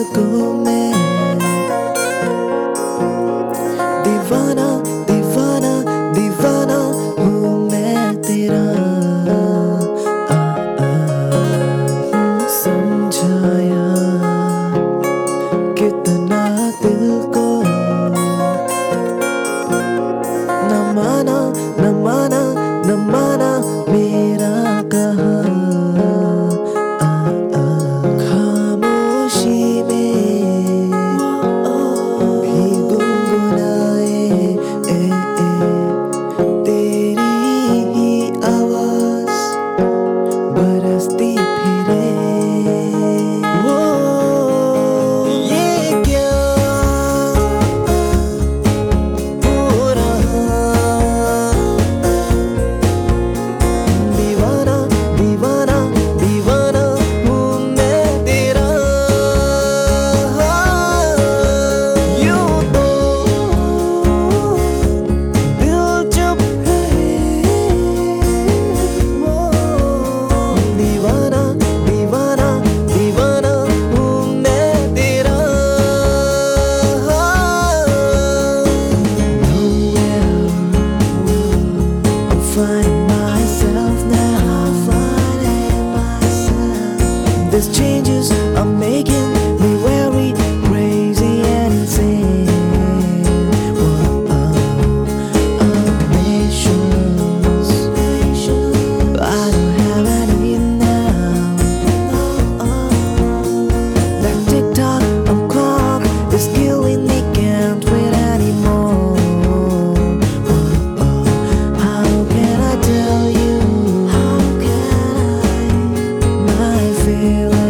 को मैं दीवाना दीवाना दीवाना हूँ मैं तेरा समझाया कितना दिल को न माना न माना न माना मेरा कहा खामोशी में भी गुनगुनाए तेरी ही आवाज बरसती फिरे वो ये क्या हो रहा दीवाना दीवाना दीवाना हूँ मैं तेरा यूं तो दिल चुप है वो दीवाना दीवाना दीवाना हूँ मैं तेरा I'm finding myself now. Finding myself. These changes are making me very crazy and insane. Whoa, patience. I don't have any now. That tick-tock of clock is killing me, can't wait anymore. How can I tell you? How can I? My feelings.